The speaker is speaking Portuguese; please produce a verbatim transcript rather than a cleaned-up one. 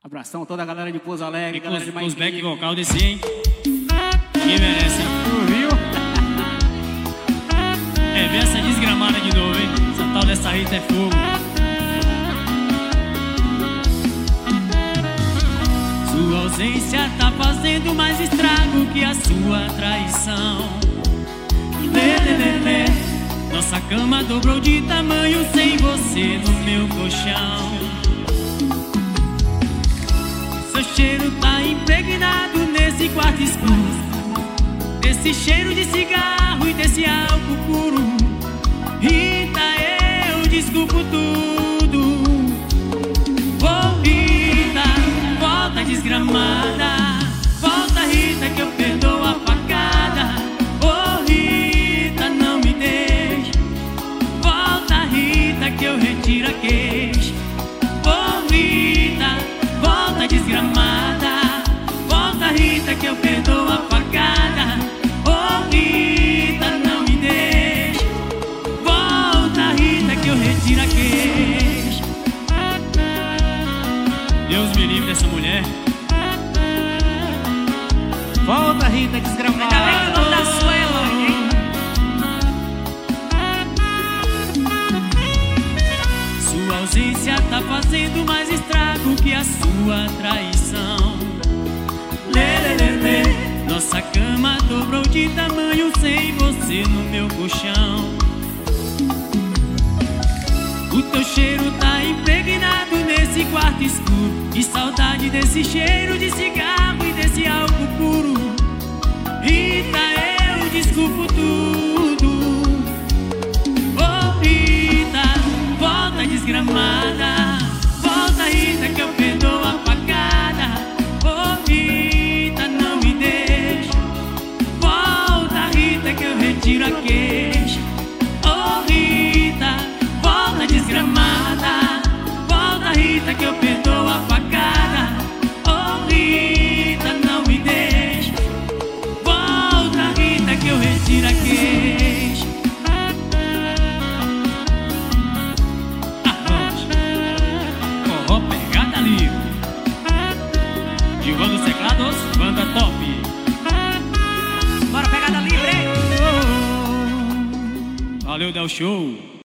Abração a toda a galera de Pouso Alegre, E galera de com mais os back vocal desse, hein? Ninguém merece, hein? Tu viu? É, vê essa desgramada de novo, hein? Essa tal dessa Rita é fogo. Sua ausência tá fazendo mais estrago que a sua traição. Lê, lê, lê, lê. Nossa cama dobrou de tamanho sem você no meu colchão. Seu cheiro tá impregnado nesse quarto escuro, desse cheiro de cigarro e desse álcool puro. Rita, eu desculpo tudo. Oh, Rita, volta desgramada. Volta, Rita, que eu perdoo a facada. Oh, Rita, não me deixe. Volta, Rita, que eu retiro a queixa. Oh, Rita, volta desgramada. Volta, Rita, que eu perdoo a facada. Oh, Rita, não me deixe. Volta, Rita, que eu retiro a queixa. Deus me livre dessa mulher. Volta, Rita, desgramada. Ainda bem que não dá sua, Eloy, hein? Sua ausência tá fazendo mais estrago que a sua traição. Lê, lê, lê, lê. Nossa cama dobrou de tamanho sem você no meu colchão. O teu cheiro tá impregnado nesse quarto escuro. Que saudade desse cheiro de cigarro e desse álcool puro. Rita, eu desculpo tudo. Oh, Rita, volta desgramada. Volta, Rita, que eu perdoo a facada. Oh, Rita, não me deixe. Volta, Rita, que eu retiro a queixa. Oh, Rita, volta desgramada. Volta, Rita, que eu perdoo a facada. Oh, Rita, não me deixe. Volta, Rita, que eu retiro a queixa. Arranjo, forró pegada livre. Gilvan dos Teclados, banda top. Bora, pegada livre, hein? Valeu, Del Show.